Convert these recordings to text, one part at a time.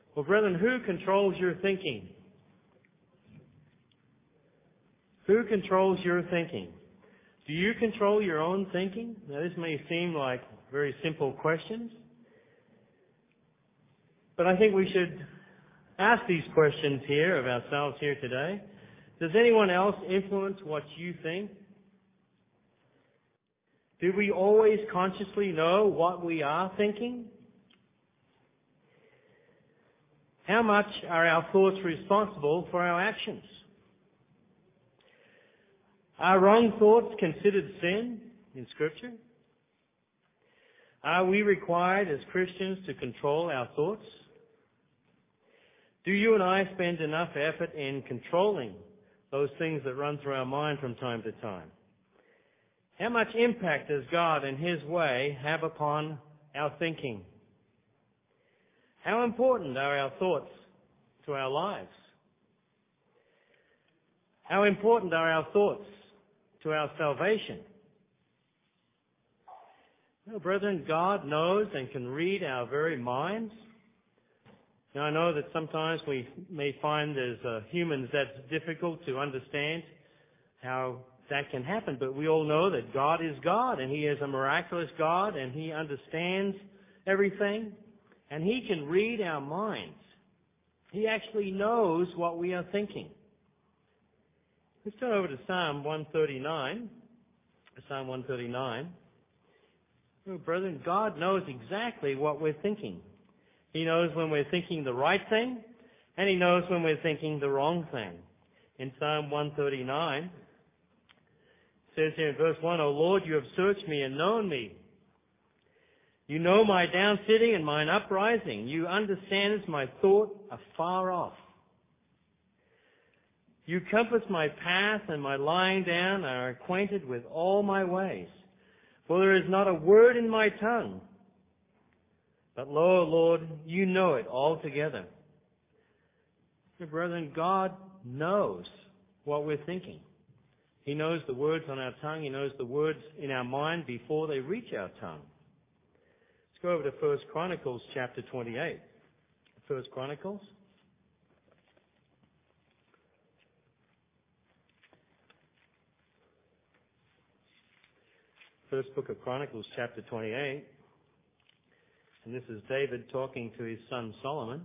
Well, brethren, who controls your thinking? Who controls your thinking? Do you control your own thinking? Now, this may seem like very simple questions, but I think we should ask these questions here of ourselves here today. Does anyone else influence what you think? Do we always consciously know what we are thinking? How much are our thoughts responsible for our actions? Are wrong thoughts considered sin in Scripture? Are we required as Christians to control our thoughts? Do you and I spend enough effort in controlling those things that run through our mind from time to time? How much impact does God and His way have upon our thinking? How important are our thoughts to our lives? How important are our thoughts to our salvation? Well, brethren, God knows and can read our very minds. Now, I know that sometimes we may find as humans that's difficult to understand how that can happen, but we all know that God is God, and He is a miraculous God, and He understands everything, and He can read our minds. He actually knows what we are thinking. Let's turn over to Psalm 139. Psalm 139. Oh, brethren, God knows exactly what we're thinking. He knows when we're thinking the right thing, and He knows when we're thinking the wrong thing. In Psalm 139, it says here in verse 1, O Lord, you have searched me and known me. You know my down sitting and mine uprising. You understand my thought afar off. You compass my path and my lying down, and are acquainted with all my ways. For there is not a word in my tongue. But lo, Lord, you know it altogether. Dear brethren, God knows what we're thinking. He knows the words on our tongue. He knows the words in our mind before they reach our tongue. Let's go over to 1 Chronicles chapter 28. 1 Chronicles. First book of Chronicles chapter 28. And this is David talking to his son Solomon.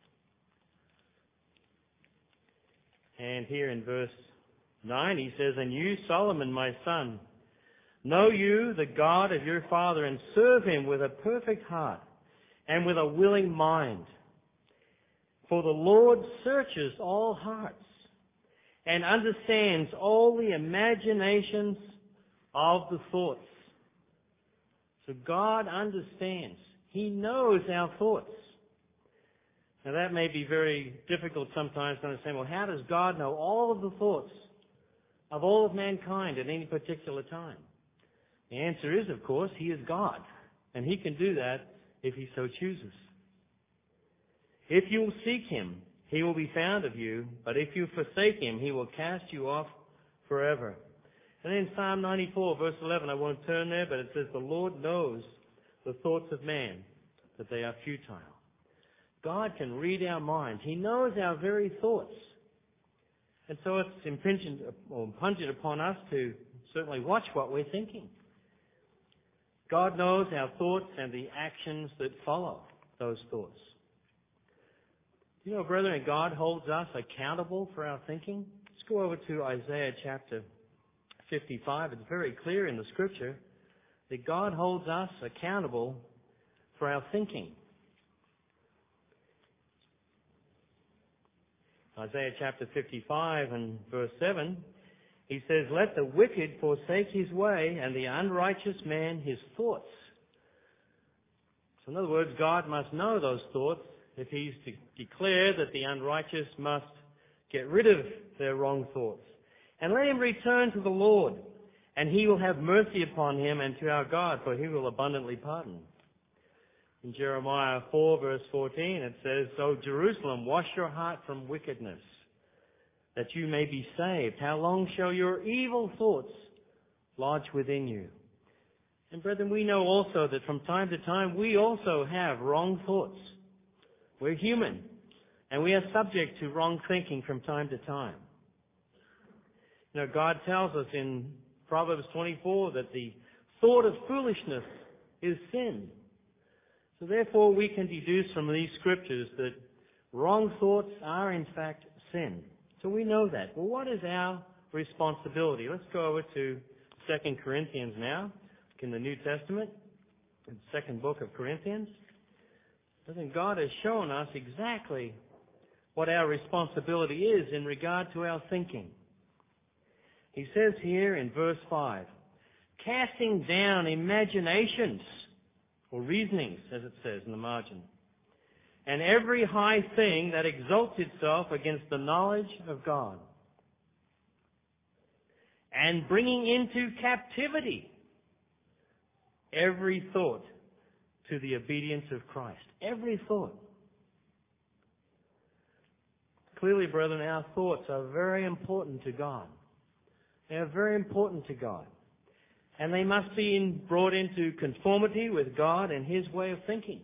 And here in verse 9 he says, And you, Solomon, my son, know you the God of your father, and serve Him with a perfect heart and with a willing mind. For the Lord searches all hearts and understands all the imaginations of the thoughts. So God understands. He knows our thoughts. Now that may be very difficult sometimes to understand. Well, how does God know all of the thoughts of all of mankind at any particular time? The answer is, of course, He is God. And He can do that if He so chooses. If you will seek Him, He will be found of you. But if you forsake Him, He will cast you off forever. And then Psalm 94, verse 11, I won't turn there, but it says, The Lord knows the thoughts of man, that they are futile. God can read our minds. He knows our very thoughts. And so it's impingent upon us to certainly watch what we're thinking. God knows our thoughts and the actions that follow those thoughts. You know, brethren, God holds us accountable for our thinking. Let's go over to Isaiah chapter 55. It's very clear in the Scripture that God holds us accountable for our thinking. Isaiah chapter 55 and verse 7, He says, Let the wicked forsake his way, and the unrighteous man his thoughts. So in other words, God must know those thoughts if He's to declare that the unrighteous must get rid of their wrong thoughts. And let him return to the Lord, and He will have mercy upon him, and to our God, for He will abundantly pardon. In Jeremiah 4 verse 14 it says, So Jerusalem, wash your heart from wickedness, that you may be saved. How long shall your evil thoughts lodge within you? And brethren, we know also that from time to time we also have wrong thoughts. We're human. And we are subject to wrong thinking from time to time. You know, God tells us in Proverbs 24 that the thought of foolishness is sin. So therefore we can deduce from these scriptures that wrong thoughts are in fact sin. So we know that. Well, what is our responsibility? Let's go over to 2 Corinthians now, in the New Testament, in the second book of Corinthians. I think God has shown us exactly what our responsibility is in regard to our thinking. He says here in verse 5, casting down imaginations, or reasonings, as it says in the margin, and every high thing that exalts itself against the knowledge of God, and bringing into captivity every thought to the obedience of Christ. Every thought. Clearly, brethren, our thoughts are very important to God. They are very important to God. And they must be brought into conformity with God and His way of thinking.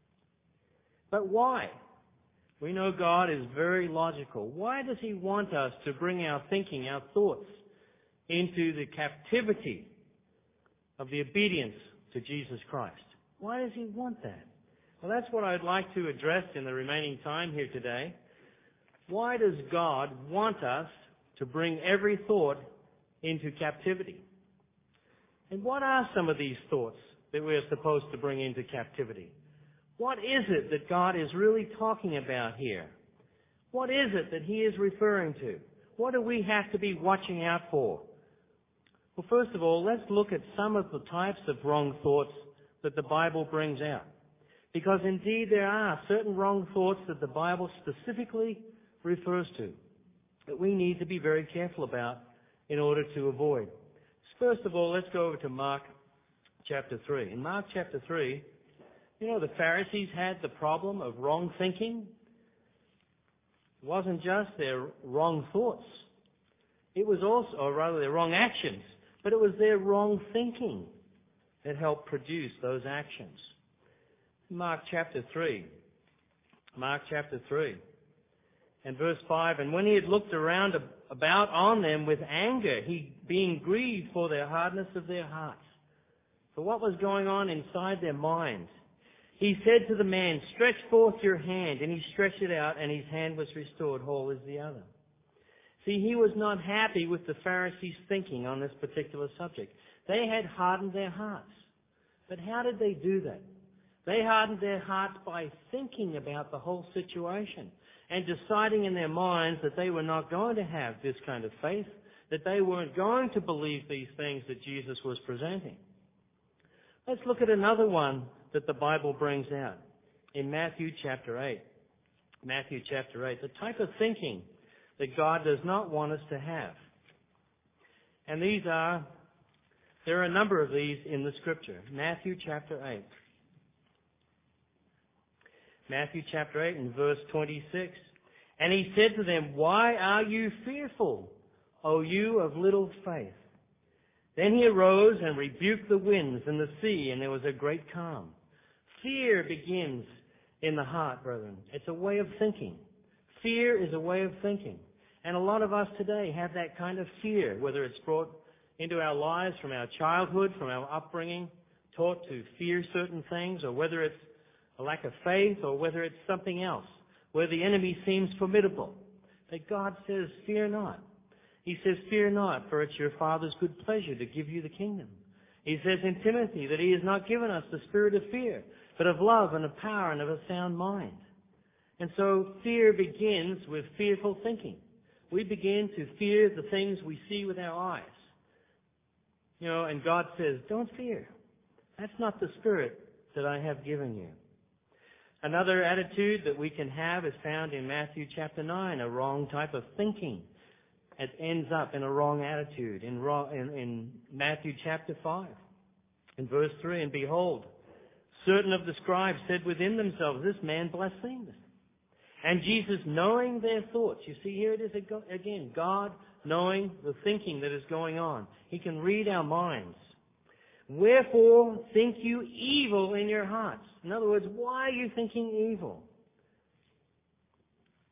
But why? We know God is very logical. Why does He want us to bring our thinking, our thoughts, into the captivity of the obedience to Jesus Christ? Why does He want that? Well, that's what I'd like to address in the remaining time here today. Why does God want us to bring every thought into captivity? And what are some of these thoughts that we're supposed to bring into captivity? What is it that God is really talking about here? What is it that He is referring to? What do we have to be watching out for? Well, first of all, let's look at some of the types of wrong thoughts that the Bible brings out. Because indeed there are certain wrong thoughts that the Bible specifically refers to that we need to be very careful about in order to avoid. First of all, let's go over to Mark chapter 3. In Mark chapter 3, you know, the Pharisees had the problem of wrong thinking. It wasn't just their wrong thoughts. It was also, or rather their wrong actions, but it was their wrong thinking that helped produce those actions. Mark chapter 3. Mark chapter 3. And verse 5, and when he had looked around about on them with anger, he being grieved for their hardness of their hearts, for what was going on inside their minds, he said to the man, stretch forth your hand. And he stretched it out, and his hand was restored whole as the other. See, he was not happy with the Pharisees' thinking on this particular subject. They had hardened their hearts. But how did they do that? They hardened their hearts by thinking about the whole situation and deciding in their minds that they were not going to have this kind of faith, that they weren't going to believe these things that Jesus was presenting. Let's look at another one that the Bible brings out in Matthew chapter 8. Matthew chapter 8, the type of thinking that God does not want us to have. And there are a number of these in the Scripture. Matthew chapter 8. Matthew chapter 8 and verse 26. And he said to them, why are you fearful, O you of little faith? Then he arose and rebuked the winds and the sea, and there was a great calm. Fear begins in the heart, brethren. It's a way of thinking. Fear is a way of thinking. And a lot of us today have that kind of fear, whether it's brought into our lives from our childhood, from our upbringing, taught to fear certain things, or whether it's a lack of faith, or whether it's something else, where the enemy seems formidable. But God says, fear not. He says, fear not, for it's your Father's good pleasure to give you the kingdom. He says in Timothy that He has not given us the spirit of fear, but of love and of power and of a sound mind. And so fear begins with fearful thinking. We begin to fear the things we see with our eyes. You know, and God says, don't fear. That's not the spirit that I have given you. Another attitude that we can have is found in Matthew chapter 9, a wrong type of thinking. It ends up in a wrong attitude in Matthew chapter 5. In verse 3, and behold, certain of the scribes said within themselves, this man blasphemes. And Jesus, knowing their thoughts, you see here it is again, God knowing the thinking that is going on. He can read our minds. Wherefore think you evil in your hearts? In other words, why are you thinking evil?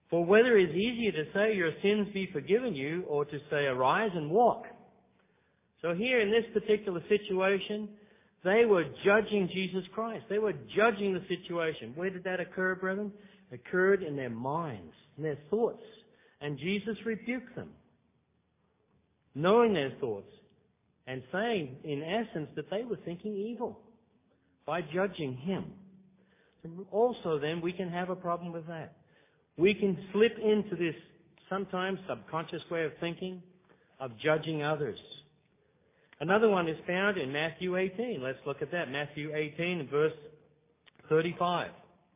For whether it is easier to say your sins be forgiven you or to say arise and walk. So here in this particular situation, they were judging Jesus Christ. They were judging the situation. Where did that occur, brethren? It occurred in their minds, in their thoughts. And Jesus rebuked them, knowing their thoughts and saying, in essence, that they were thinking evil by judging Him. Also then, we can have a problem with that. We can slip into this sometimes subconscious way of thinking, of judging others. Another one is found in Matthew 18. Let's look at that. Matthew 18 verse 35.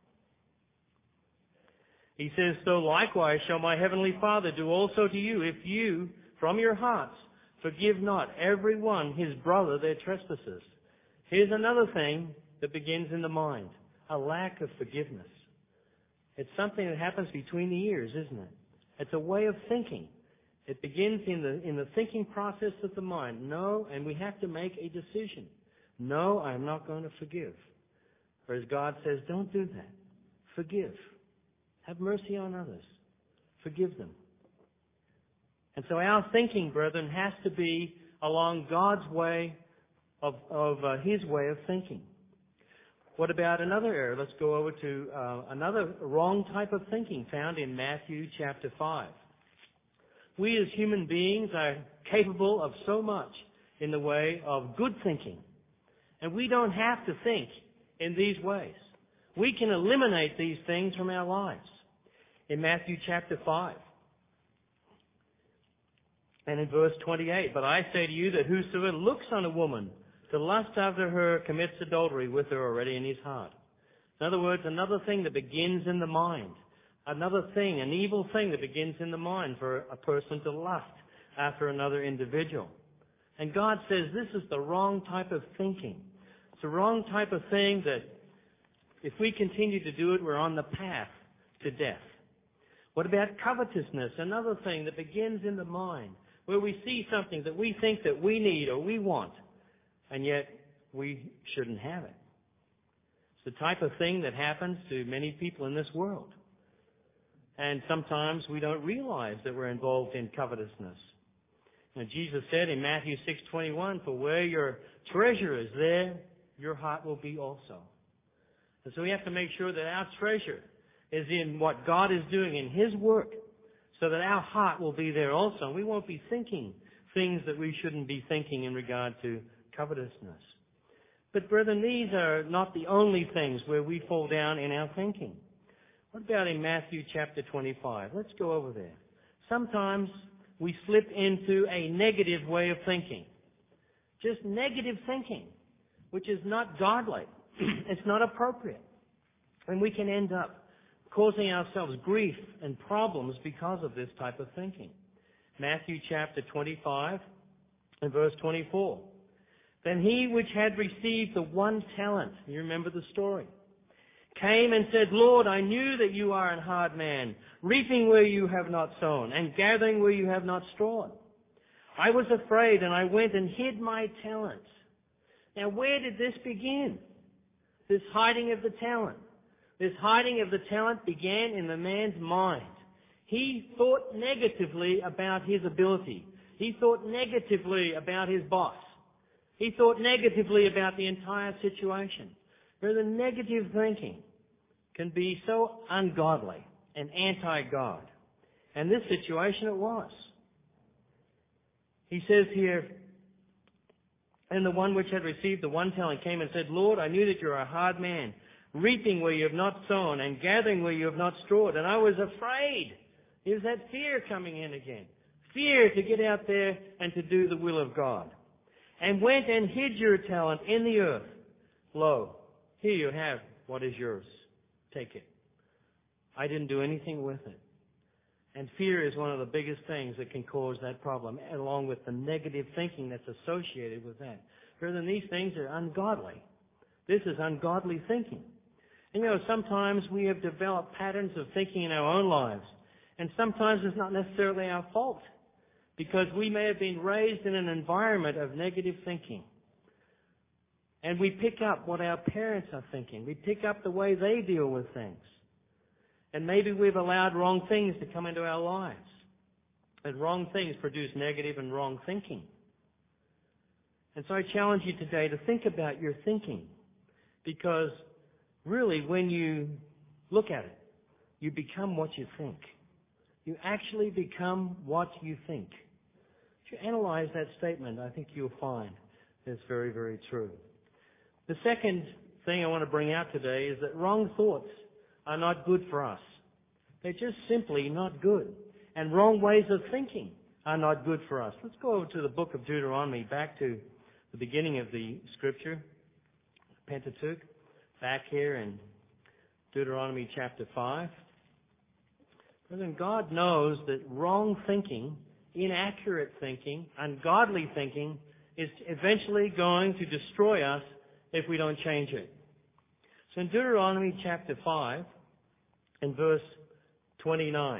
He says, so likewise shall my heavenly Father do also to you, if you, from your hearts, forgive not every one his brother their trespasses. Here's another thing that begins in the mind, a lack of forgiveness. It's something that happens between the ears, isn't it? It's a way of thinking. It begins in the thinking process of the mind. No, and we have to make a decision. No, I'm not going to forgive. Or as God says, don't do that. Forgive. Have mercy on others. Forgive them. And so our thinking, brethren, has to be along God's way of His way of thinking. What about another error? Let's go over to another wrong type of thinking found in Matthew chapter 5. We as human beings are capable of so much in the way of good thinking. And we don't have to think in these ways. We can eliminate these things from our lives. In Matthew chapter 5 and in verse 28, but I say to you that whosoever looks on a woman to lust after her commits adultery with her already in his heart. In other words, another thing that begins in the mind. Another thing, an evil thing that begins in the mind for a person to lust after another individual. And God says this is the wrong type of thinking. It's the wrong type of thing that if we continue to do it, we're on the path to death. What about covetousness? Another thing that begins in the mind, where we see something that we think that we need or we want, and yet we shouldn't have it. It's the type of thing that happens to many people in this world. And sometimes we don't realize that we're involved in covetousness. Now, Jesus said in Matthew 6:21, for where your treasure is, there your heart will be also. And so we have to make sure that our treasure is in what God is doing in His work, so that our heart will be there also. We won't be thinking things that we shouldn't be thinking in regard to covetousness. But brethren, these are not the only things where we fall down in our thinking. What about in Matthew chapter 25? Let's go over there. Sometimes we slip into a negative way of thinking. Just negative thinking, which is not godly. It's not appropriate. And we can end up causing ourselves grief and problems because of this type of thinking. Matthew chapter 25 and verse 24. Then he which had received the 1 talent, you remember the story, came and said, Lord, I knew that you are a hard man, reaping where you have not sown, and gathering where you have not strawed. I was afraid, and I went and hid my talents. Now, where did this begin? This hiding of the talent. This hiding of the talent began in the man's mind. He thought negatively about his ability. He thought negatively about his boss. He thought negatively about the entire situation. The negative thinking can be so ungodly and anti-God. And this situation it was. He says here, and the one which had received the 1 talent came and said, Lord, I knew that you are a hard man, reaping where you have not sown and gathering where you have not strawed. And I was afraid. There's that fear coming in again. Fear to get out there and to do the will of God. And went and hid your talent in the earth. Lo, here you have what is yours. Take it. I didn't do anything with it. And fear is one of the biggest things that can cause that problem, along with the negative thinking that's associated with that. Brethren, these things are ungodly. This is ungodly thinking. And sometimes we have developed patterns of thinking in our own lives. And sometimes it's not necessarily our fault, because we may have been raised in an environment of negative thinking. And we pick up what our parents are thinking. We pick up the way they deal with things. And maybe we've allowed wrong things to come into our lives. And wrong things produce negative and wrong thinking. And so I challenge you today to think about your thinking. Because really, when you look at it, you become what you think. You actually become what you think. If you analyze that statement, I think you'll find it's very, very true. The second thing I want to bring out today is that wrong thoughts are not good for us. They're just simply not good. And wrong ways of thinking are not good for us. Let's go over to the book of Deuteronomy, back to the beginning of the scripture, Pentateuch, back here in Deuteronomy chapter 5. And God knows that wrong thinking, inaccurate thinking, ungodly thinking is eventually going to destroy us if we don't change it. So in Deuteronomy chapter 5 and verse 29,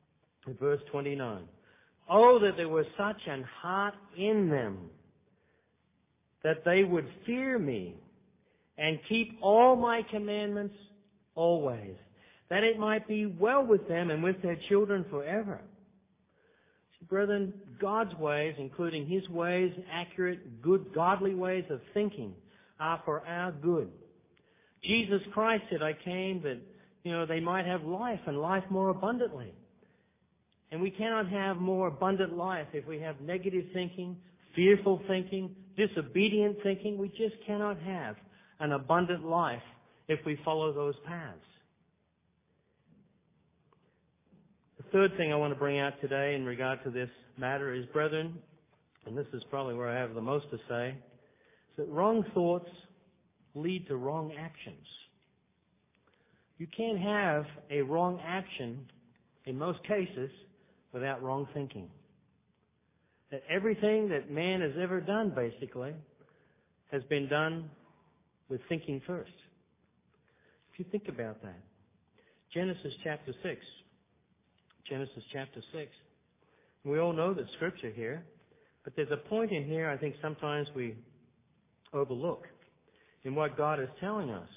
oh, that there was such an heart in them that they would fear me and keep all my commandments always, that it might be well with them and with their children forever. So, brethren, God's ways, including His ways, accurate, good, godly ways of thinking, are for our good. Jesus Christ said, I came that, they might have life and life more abundantly. And we cannot have more abundant life if we have negative thinking, fearful thinking, disobedient thinking. We just cannot have an abundant life if we follow those paths. The third thing I want to bring out today in regard to this matter is, brethren, and this is probably where I have the most to say, is that wrong thoughts lead to wrong actions. You can't have a wrong action, in most cases, without wrong thinking. That everything that man has ever done, basically, has been done with thinking first. If you think about that. Genesis chapter 6. We all know the scripture here, but there's a point in here I think sometimes we overlook in what God is telling us.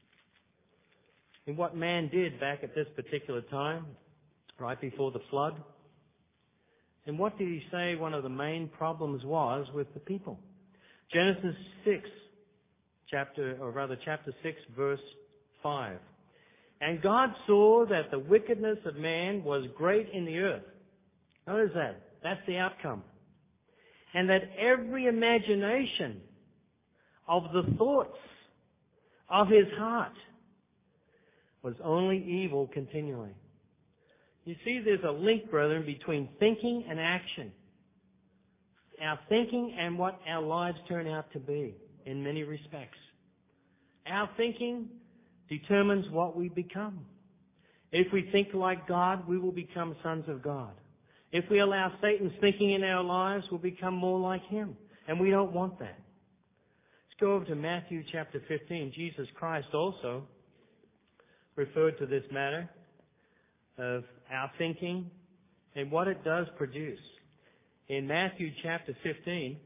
In what man did back at this particular time, right before the flood. And what did he say one of the main problems was with the people? Genesis 6, chapter 6, verse 5. And God saw that the wickedness of man was great in the earth. Notice that. That's the outcome. And that every imagination of the thoughts of his heart was only evil continually. You see, there's a link, brethren, between thinking and action. Our thinking and what our lives turn out to be in many respects. Our thinking determines what we become. If we think like God, we will become sons of God. If we allow Satan's thinking in our lives, we'll become more like him. And we don't want that. Let's go over to Matthew chapter 15. Jesus Christ also referred to this matter of our thinking and what it does produce. In Matthew chapter 15,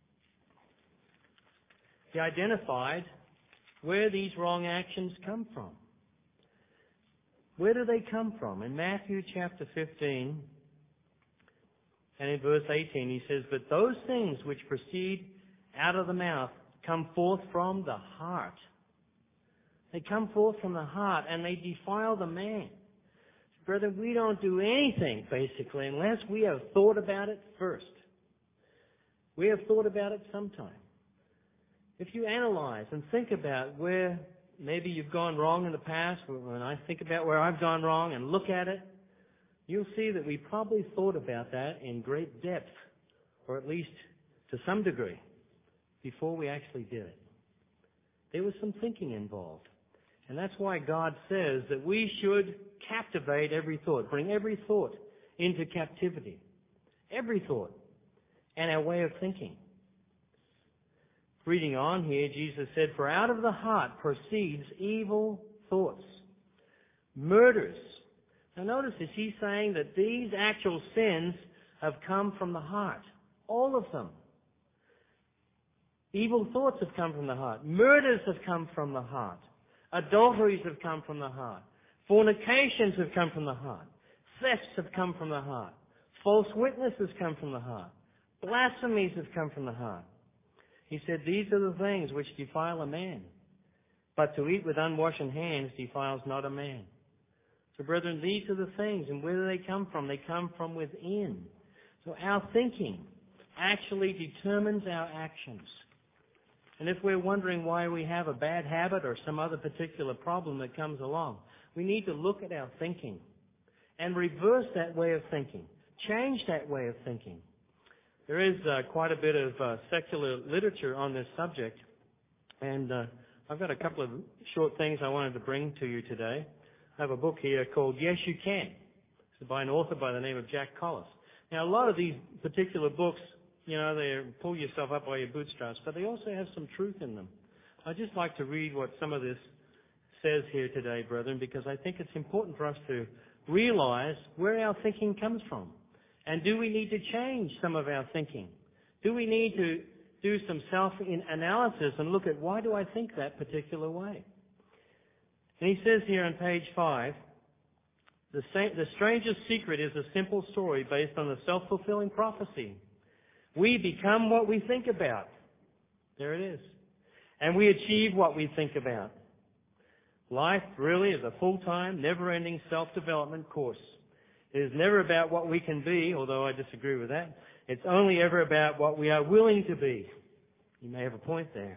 he identified where these wrong actions come from. Where do they come from? In Matthew chapter 15 and in verse 18 he says, but those things which proceed out of the mouth come forth from the heart. They come forth from the heart and they defile the man. Brethren, we don't do anything, basically, unless we have thought about it first. We have thought about it sometime. If you analyze and think about where maybe you've gone wrong in the past, when I think about where I've gone wrong and look at it, you'll see that we probably thought about that in great depth, or at least to some degree, before we actually did it. There was some thinking involved. And that's why God says that we should captivate every thought, bring every thought into captivity. Every thought. And our way of thinking. Reading on here, Jesus said, for out of the heart proceeds evil thoughts, murders. Now notice this, he's saying that these actual sins have come from the heart. All of them. Evil thoughts have come from the heart. Murders have come from the heart. Adulteries have come from the heart. Fornications have come from the heart. Thefts have come from the heart. False witnesses come from the heart. Blasphemies have come from the heart. He said, these are the things which defile a man. But to eat with unwashed hands defiles not a man. So brethren, these are the things. And where do they come from? They come from within. So our thinking actually determines our actions. And if we're wondering why we have a bad habit or some other particular problem that comes along, we need to look at our thinking and reverse that way of thinking. Change that way of thinking. There is quite a bit of secular literature on this subject, and I've got a couple of short things I wanted to bring to you today. I have a book here called Yes You Can. It's by an author by the name of Jack Collis. Now, a lot of these particular books, they pull yourself up by your bootstraps, but they also have some truth in them. I'd just like to read what some of this says here today, brethren, because I think it's important for us to realize where our thinking comes from. And do we need to change some of our thinking? Do we need to do some self-analysis and look at why do I think that particular way? And he says here on page 5, the strangest secret is a simple story based on a self-fulfilling prophecy. We become what we think about. There it is. And we achieve what we think about. Life really is a full-time, never-ending self-development course. It is never about what we can be, although I disagree with that. It's only ever about what we are willing to be. You may have a point there.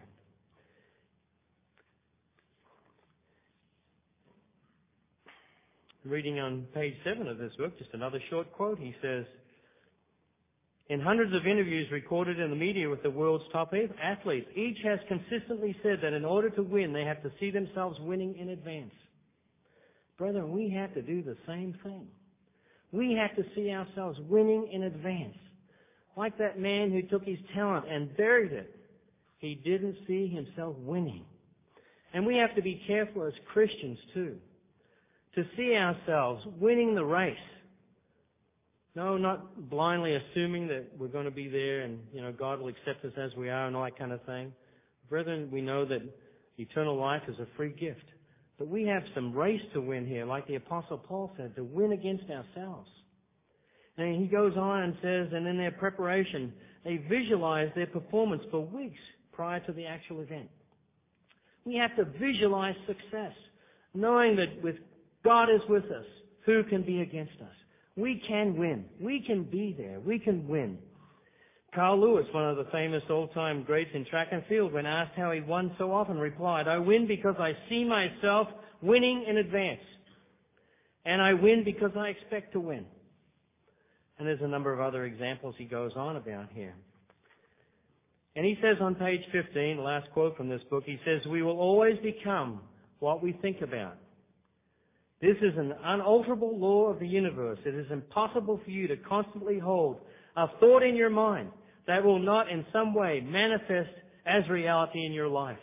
Reading on page 7 of this book, just another short quote, he says, in hundreds of interviews recorded in the media with the world's top athletes, each has consistently said that in order to win, they have to see themselves winning in advance. Brethren, we have to do the same thing. We have to see ourselves winning in advance. Like that man who took his talent and buried it. He didn't see himself winning. And we have to be careful as Christians too, to see ourselves winning the race. No, not blindly assuming that we're going to be there and, God will accept us as we are and all that kind of thing. Brethren, we know that eternal life is a free gift. But we have some race to win here, like the Apostle Paul said, to win against ourselves. And he goes on and says, and in their preparation, they visualize their performance for weeks prior to the actual event. We have to visualize success, knowing that with God is with us, who can be against us? We can win. We can be there. We can win. Carl Lewis, one of the famous old-time greats in track and field, when asked how he won so often, replied, I win because I see myself winning in advance. And I win because I expect to win. And there's a number of other examples he goes on about here. And he says on page 15, the last quote from this book, he says, we will always become what we think about. This is an unalterable law of the universe. It is impossible for you to constantly hold a thought in your mind that will not in some way manifest as reality in your life.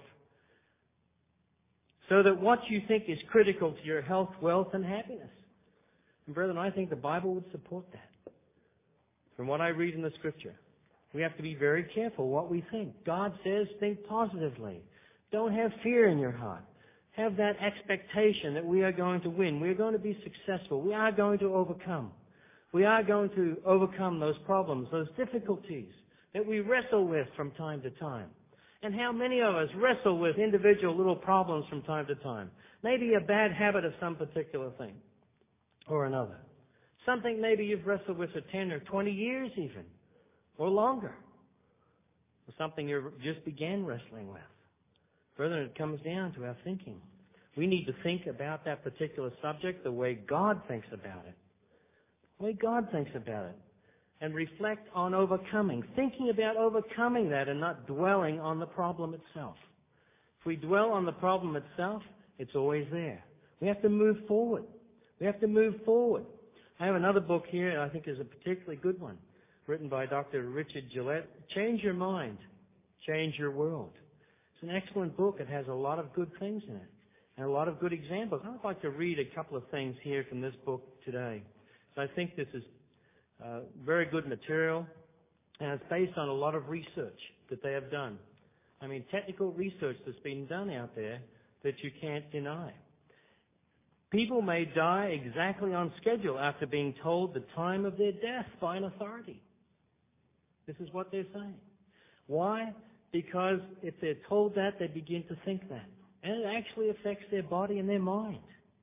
So that what you think is critical to your health, wealth, and happiness. And brethren, I think the Bible would support that. From what I read in the Scripture, we have to be very careful what we think. God says think positively. Don't have fear in your heart. Have that expectation that we are going to win. We are going to be successful. We are going to overcome. We are going to overcome those problems, those difficulties that we wrestle with from time to time. And how many of us wrestle with individual little problems from time to time? Maybe a bad habit of some particular thing or another. Something maybe you've wrestled with for 10 or 20 years even, or longer. Or something you just began wrestling with. Brethren, it comes down to our thinking. We need to think about that particular subject the way God thinks about it. The way God thinks about it. And reflect on overcoming. Thinking about overcoming that and not dwelling on the problem itself. If we dwell on the problem itself, it's always there. We have to move forward. We have to move forward. I have another book here I think is a particularly good one, written by Dr. Richard Gillette. Change Your Mind, Change Your World. It's an excellent book. It has a lot of good things in it and a lot of good examples. I'd like to read a couple of things here from this book today. So I think this is very good material, and it's based on a lot of research that they have done. I mean, technical research that's been done out there that you can't deny. People may die exactly on schedule after being told the time of their death by an authority. This is what they're saying. Why? Because if they're told that, they begin to think that. And it actually affects their body and their mind.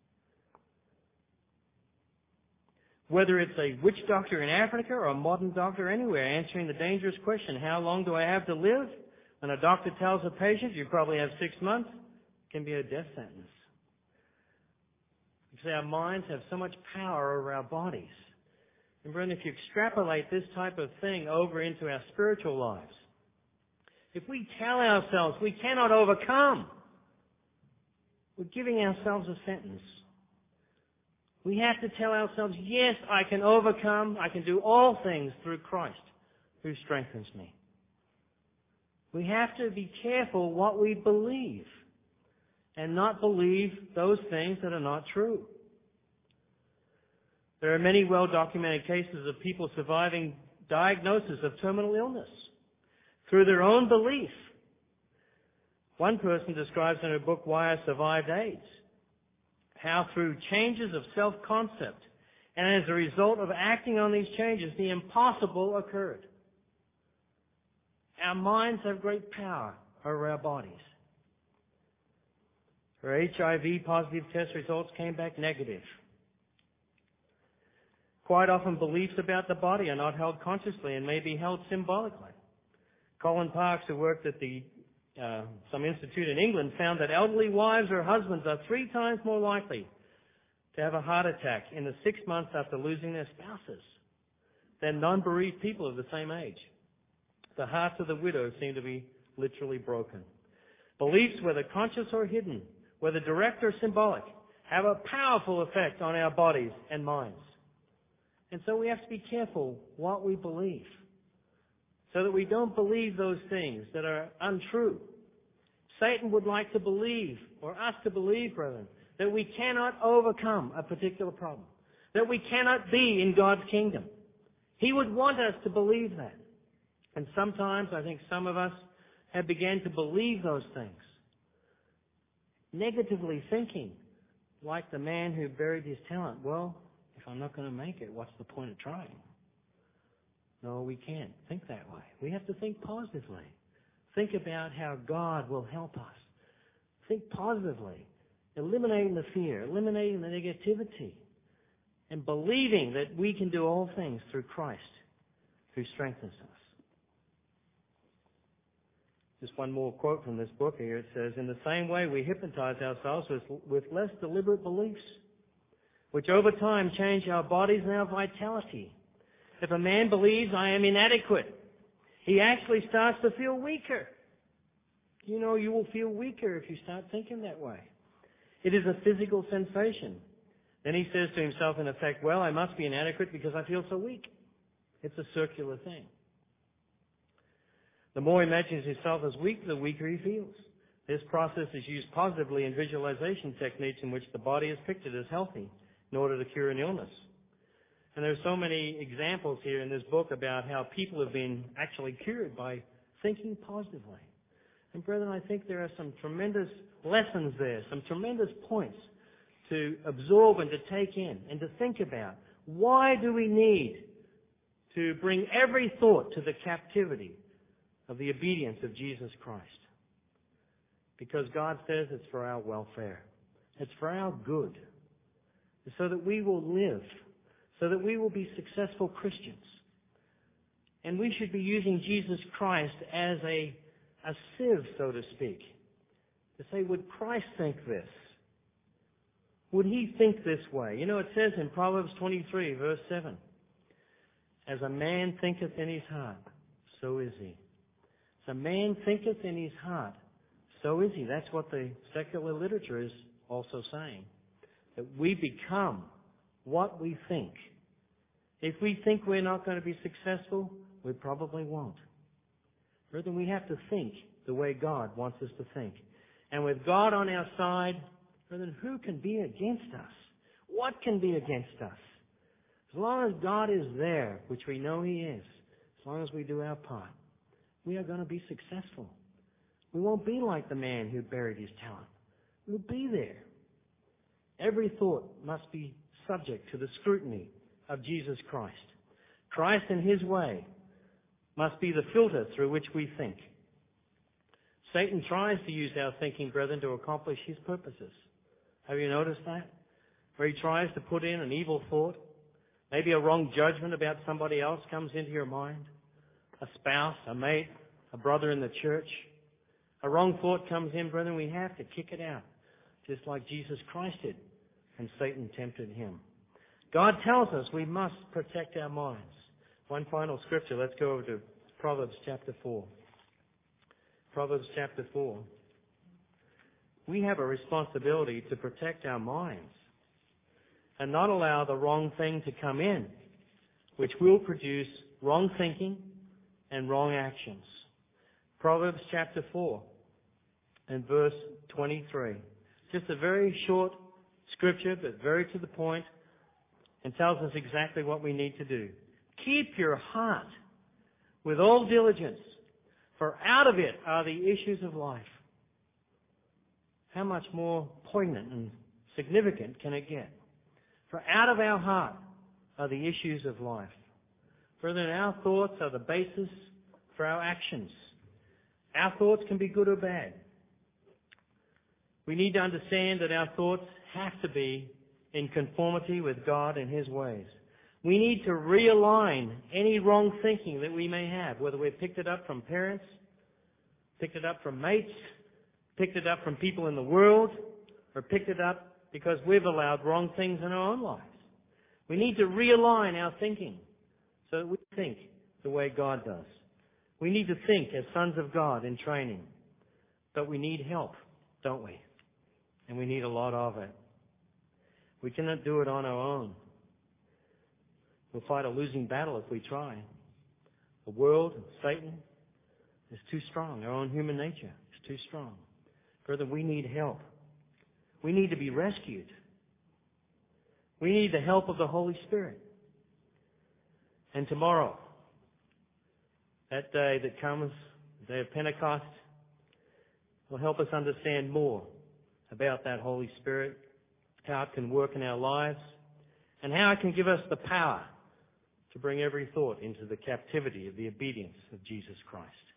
Whether it's a witch doctor in Africa or a modern doctor anywhere answering the dangerous question, how long do I have to live? When a doctor tells a patient, you probably have 6 months, it can be a death sentence. You see, our minds have so much power over our bodies. And brethren, if you extrapolate this type of thing over into our spiritual lives, if we tell ourselves we cannot overcome, we're giving ourselves a sentence. We have to tell ourselves, yes, I can overcome, I can do all things through Christ who strengthens me. We have to be careful what we believe and not believe those things that are not true. There are many well-documented cases of people surviving diagnosis of terminal illness through their own belief. One person describes in her book, Why I Survived AIDS, how through changes of self-concept and as a result of acting on these changes, the impossible occurred. Our minds have great power over our bodies. Her HIV positive test results came back negative. Quite often beliefs about the body are not held consciously and may be held symbolically. Colin Parkes, who worked at some institute in England, found that elderly wives or husbands are 3 times more likely to have a heart attack in the 6 months after losing their spouses than non-bereaved people of the same age. The hearts of the widow seem to be literally broken. Beliefs, whether conscious or hidden, whether direct or symbolic, have a powerful effect on our bodies and minds. And so we have to be careful what we believe, so that we don't believe those things that are untrue. Satan would like to believe, or us to believe, brethren, that we cannot overcome a particular problem, that we cannot be in God's kingdom. He would want us to believe that. And sometimes I think some of us have begun to believe those things, negatively thinking, like the man who buried his talent. Well, if I'm not going to make it, what's the point of trying? No, we can't think that way. We have to think positively. Think about how God will help us. Think positively, eliminating the fear, eliminating the negativity, and believing that we can do all things through Christ who strengthens us. Just one more quote from this book here. It says, in the same way we hypnotize ourselves with less deliberate beliefs, which over time change our bodies and our vitality. If a man believes I am inadequate, he actually starts to feel weaker. You know, you will feel weaker if you start thinking that way. It is a physical sensation. Then he says to himself, in effect, well, I must be inadequate because I feel so weak. It's a circular thing. The more he imagines himself as weak, the weaker he feels. This process is used positively in visualization techniques in which the body is pictured as healthy in order to cure an illness. And there are so many examples here in this book about how people have been actually cured by thinking positively. And brethren, I think there are some tremendous lessons there, some tremendous points to absorb and to take in and to think about. Why do we need to bring every thought to the captivity of the obedience of Jesus Christ? Because God says it's for our welfare. It's for our good. So that we will live, so that we will be successful Christians. And we should be using Jesus Christ as a sieve, so to speak, to say, would Christ think this? Would he think this way? You know, it says in Proverbs 23, verse 7, as a man thinketh in his heart, so is he. As a man thinketh in his heart, so is he. That's what the secular literature is also saying. That we become what we think. If we think we're not going to be successful, we probably won't. Brethren, we have to think the way God wants us to think. And with God on our side, brethren, who can be against us? What can be against us? As long as God is there, which we know He is, as long as we do our part, we are going to be successful. We won't be like the man who buried his talent. We'll be there. Every thought must be subject to the scrutiny of Jesus Christ. Christ and His way must be the filter through which we think. Satan tries to use our thinking, brethren, to accomplish his purposes. Have you noticed that? Where he tries to put in an evil thought, maybe a wrong judgment about somebody else comes into your mind, a spouse, a mate, a brother in the church. A wrong thought comes in, brethren, we have to kick it out, just like Jesus Christ did, and Satan tempted him. God tells us we must protect our minds. One final scripture. Let's go over to Proverbs chapter 4. Proverbs chapter 4. We have a responsibility to protect our minds and not allow the wrong thing to come in, which will produce wrong thinking and wrong actions. Proverbs chapter 4 and verse 23. Just a very short scripture, but very to the point, and tells us exactly what we need to do. Keep your heart with all diligence, for out of it are the issues of life. How much more poignant and significant can it get? For out of our heart are the issues of life. Brethren, our thoughts are the basis for our actions. Our thoughts can be good or bad. We need to understand that our thoughts have to be in conformity with God and His ways. We need to realign any wrong thinking that we may have, whether we've picked it up from parents, picked it up from mates, picked it up from people in the world, or picked it up because we've allowed wrong things in our own lives. We need to realign our thinking so that we think the way God does. We need to think as sons of God in training. But we need help, don't we? And we need a lot of it. We cannot do it on our own. We'll fight a losing battle if we try. The world, Satan, is too strong. Our own human nature is too strong. Further, we need help. We need to be rescued. We need the help of the Holy Spirit. And tomorrow, that day that comes, the day of Pentecost, will help us understand more about that Holy Spirit, how it can work in our lives, and how it can give us the power to bring every thought into the captivity of the obedience of Jesus Christ.